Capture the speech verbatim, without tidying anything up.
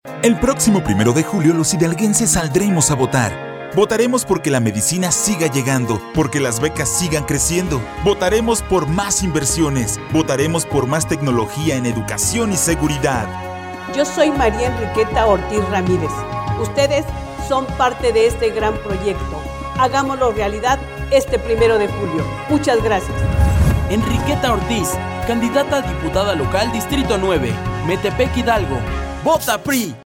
El próximo primero de julio los hidalguenses saldremos a votar. Votaremos porque la medicina siga llegando, porque las becas sigan creciendo. Votaremos por más inversiones. Votaremos por más tecnología en educación y seguridad. Yo soy María Enriqueta Ortiz Ramírez. Ustedes son parte de este gran proyecto. Hagámoslo realidad este primero de julio. Muchas gracias. Enriqueta Ortiz, candidata a diputada local Distrito nueve, Metepec, Hidalgo. ¡Vota P R I!